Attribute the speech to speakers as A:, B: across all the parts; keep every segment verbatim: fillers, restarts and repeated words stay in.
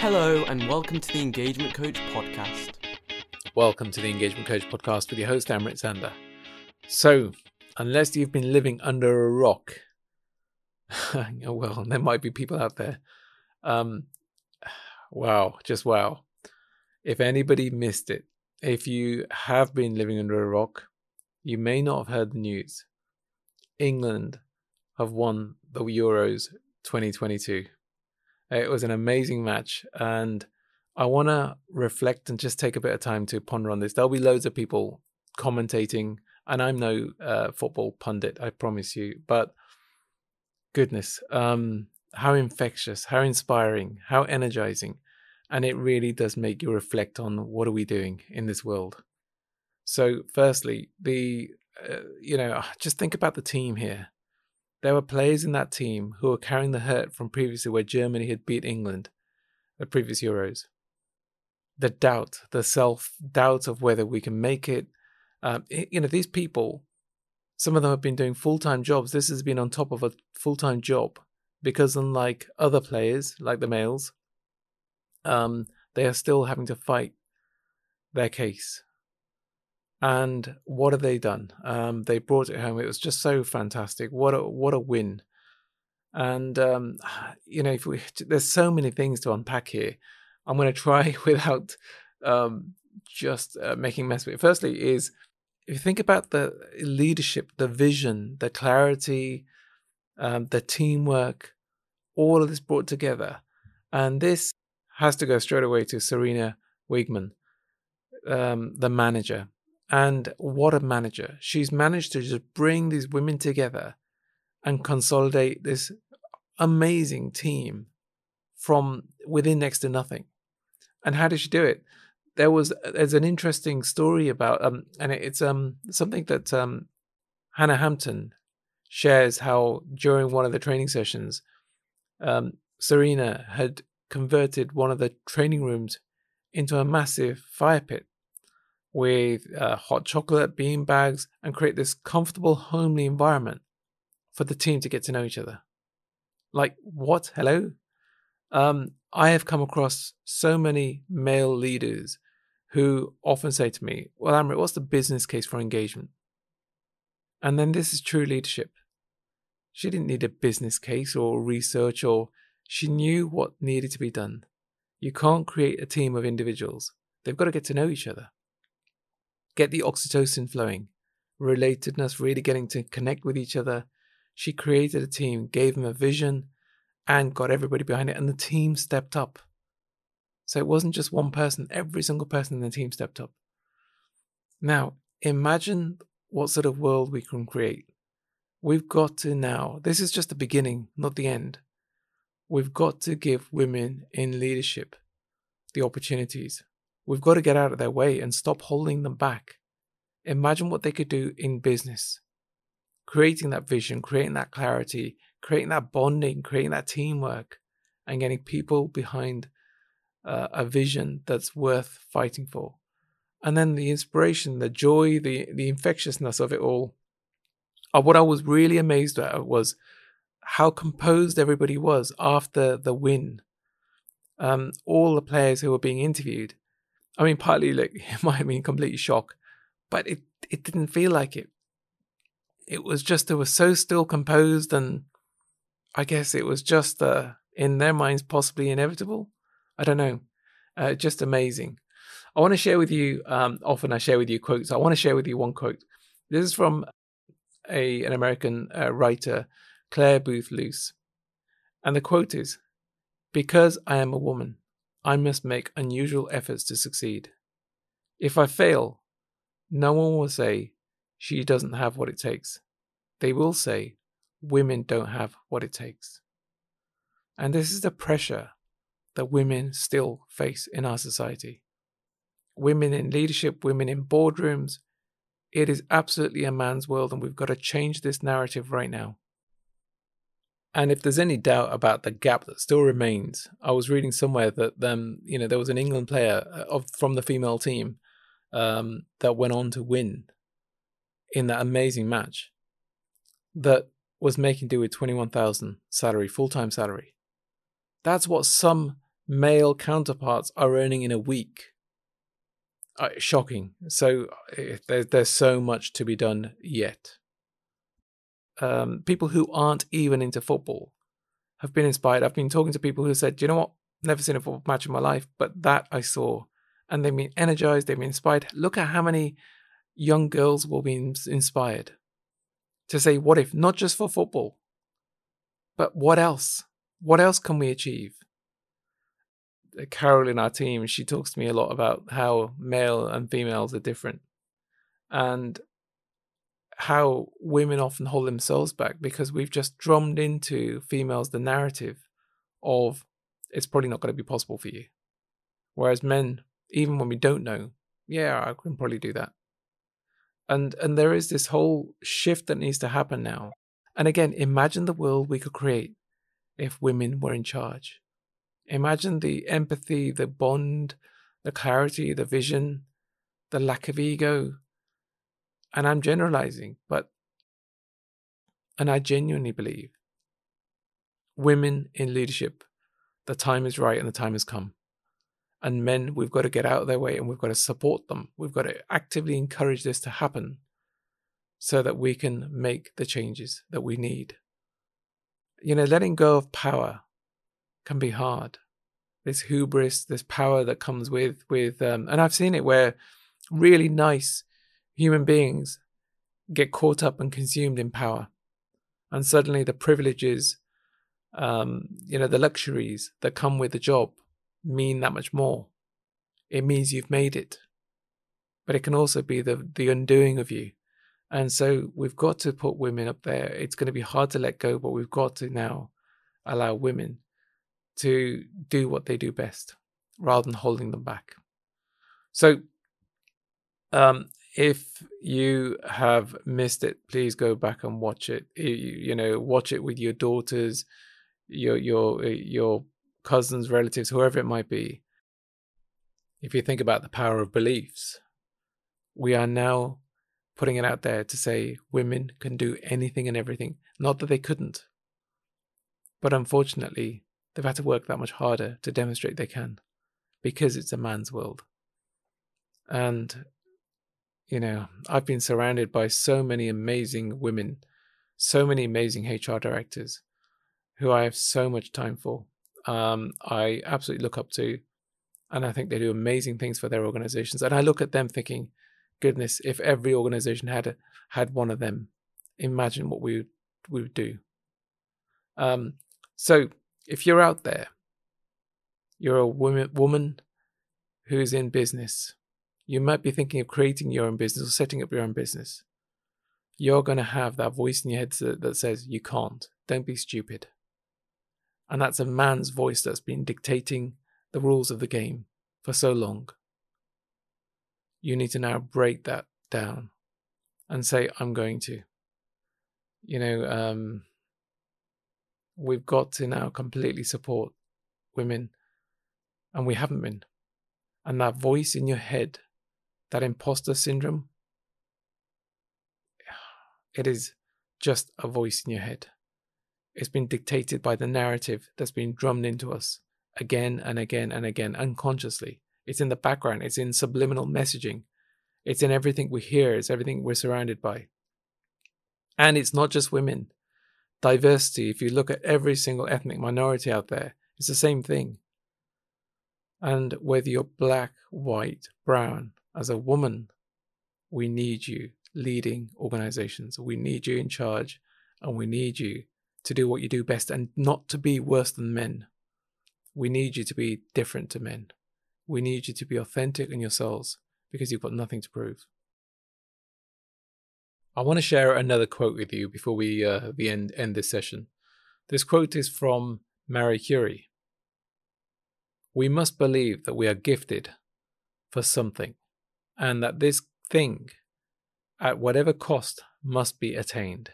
A: Hello and welcome to the Engagement Coach podcast.
B: Welcome to the Engagement Coach podcast with your host, Amrit Sander. So, unless you've been living under a rock, well, there might be people out there. Um, wow, just wow. If anybody missed it, if you have been living under a rock, you may not have heard the news. England have won the Euros twenty twenty-two. It was an amazing match, and I want to reflect and just take a bit of time to ponder on this. There'll be loads of people commentating, and I'm no uh, football pundit, I promise you, but goodness, um, how infectious, how inspiring, how energizing, and it really does make you reflect on what are we doing in this world. So firstly, the uh, you know, just think about the team here. There were players in that team who were carrying the hurt from previously where Germany had beat England, the previous Euros. The doubt, the self-doubt of whether we can make it. Um, you know, these people, some of them have been doing full-time jobs. This has been on top of a full-time job because unlike other players, like the males, um, they are still having to fight their case. And what have they done? Um, they brought it home. It was just so fantastic. What a what a win! And um, you know, if we there's so many things to unpack here. I'm going to try without um, just uh, making a mess of it. Firstly, is if you think about the leadership, the vision, the clarity, um, the teamwork, all of this brought together, and this has to go straight away to Sarina Wiegman, um, the manager. And what a manager. She's managed to just bring these women together and consolidate this amazing team from within next to nothing. And how did she do it? There was there's an interesting story about, um, and it's um something that um, Hannah Hampton shares, how during one of the training sessions, um, Sarina had converted one of the training rooms into a massive fire pit with uh, hot chocolate, bean bags, and create this comfortable, homely environment for the team to get to know each other. Like, what? Hello? Um, I have come across so many male leaders who often say to me, well, Amrit, what's the business case for engagement? And then this is true leadership. She didn't need a business case or research, or she knew what needed to be done. You can't create a team of individuals. They've got to get to know each other. Get the oxytocin flowing, relatedness, really getting to connect with each other. She created a team, gave them a vision, and got everybody behind it, and the team stepped up. So it wasn't just one person, every single person in the team stepped up. Now, imagine what sort of world we can create. We've got to now, this is just the beginning, not the end. We've got to give women in leadership the opportunities. We've got to get out of their way and stop holding them back. Imagine what they could do in business. Creating that vision, creating that clarity, creating that bonding, creating that teamwork, and getting people behind uh, a vision that's worth fighting for. And then the inspiration, the joy, the, the infectiousness of it all. Uh, what I was really amazed at was how composed everybody was after the win. Um, all the players who were being interviewed, I mean, partly like it might have been complete shock, but it, it didn't feel like it. It was just, they were so still composed, and I guess it was just, uh, in their minds, possibly inevitable. I don't know. Uh, just amazing. I want to share with you, um, often I share with you quotes. I want to share with you one quote. This is from a an American uh, writer, Claire Booth Luce. And the quote is, "Because I am a woman, I must make unusual efforts to succeed. If I fail, no one will say she doesn't have what it takes. They will say women don't have what it takes." And this is the pressure that women still face in our society. Women in leadership, women in boardrooms. It is absolutely a man's world, and we've got to change this narrative right now. And if there's any doubt about the gap that still remains, I was reading somewhere that um, you know, there was an England player of from the female team um, that went on to win in that amazing match that was making do with twenty-one thousand salary, full-time salary. That's what some male counterparts are earning in a week. Uh, shocking. So uh, there, there's so much to be done yet. Um, people who aren't even into football have been inspired. I've been talking to people who said, you know what, never seen a football match in my life, but that I saw. And they've been energized, they've been inspired. Look at how many young girls will be inspired to say, what if, not just for football, but what else? What else can we achieve? Carol in our team, she talks to me a lot about how male and females are different and how women often hold themselves back because we've just drummed into females the narrative of it's probably not going to be possible for you. Whereas men, even when we don't know, yeah, I can probably do that. And and there is this whole shift that needs to happen now. And again, imagine the world we could create if women were in charge. Imagine the empathy, the bond, the clarity, the vision, the lack of ego. And I'm generalizing, but, and I genuinely believe, women in leadership, the time is right and the time has come. And men, we've got to get out of their way and we've got to support them. We've got to actively encourage this to happen so that we can make the changes that we need. You know, letting go of power can be hard. This hubris, this power that comes with, with um, and I've seen it where really nice human beings get caught up and consumed in power. And suddenly the privileges, um, you know, the luxuries that come with the job mean that much more. It means you've made it. But it can also be the, the undoing of you. And so we've got to put women up there. It's going to be hard to let go, but we've got to now allow women to do what they do best rather than holding them back. So um, if you have missed it, please go back and watch it. You, you know, watch it with your daughters, your your your cousins, relatives, whoever it might be. If you think about the power of beliefs, we are now putting it out there to say women can do anything and everything. Not that they couldn't, but unfortunately, they've had to work that much harder to demonstrate they can, because it's a man's world. And, you know, I've been surrounded by so many amazing women, so many amazing H R directors who I have so much time for. Um, I absolutely look up to, and I think they do amazing things for their organizations. And I look at them thinking, goodness, if every organization had a, had one of them, imagine what we would, we would do. Um, so if you're out there, you're a woman, woman who's in business, you might be thinking of creating your own business or setting up your own business. You're going to have that voice in your head that says, you can't, don't be stupid. And that's a man's voice that's been dictating the rules of the game for so long. You need to now break that down and say, I'm going to. You know, um, we've got to now completely support women, and we haven't been. And that voice in your head, that imposter syndrome, it is just a voice in your head. It's been dictated by the narrative that's been drummed into us again and again and again, unconsciously. It's in the background. It's in subliminal messaging. It's in everything we hear. It's everything we're surrounded by. And it's not just women. Diversity, if you look at every single ethnic minority out there, it's the same thing. And whether you're black, white, brown, as a woman, we need you leading organizations. We need you in charge, and we need you to do what you do best and not to be worse than men. We need you to be different to men. We need you to be authentic in yourselves because you've got nothing to prove. I want to share another quote with you before we, uh, we end, end this session. This quote is from Marie Curie. We must believe that we are gifted for something, and that this thing, at whatever cost, must be attained.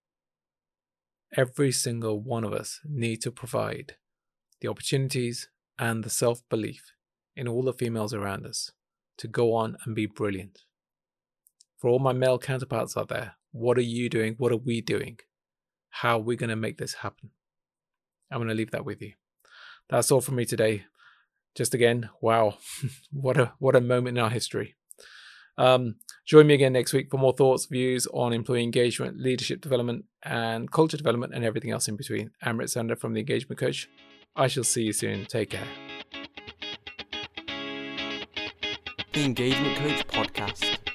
B: Every single one of us need to provide the opportunities and the self-belief in all the females around us to go on and be brilliant. For all my male counterparts out there, what are you doing? What are we doing? How are we going to make this happen? I'm going to leave that with you. That's all from me today. just again, wow, what a what a moment in our history. Um, join me again next week for more thoughts, views on employee engagement, leadership development, and culture development, and everything else in between. Amrit Sandhu from The Engagement Coach. I shall see you soon. Take care.
A: The Engagement Coach Podcast.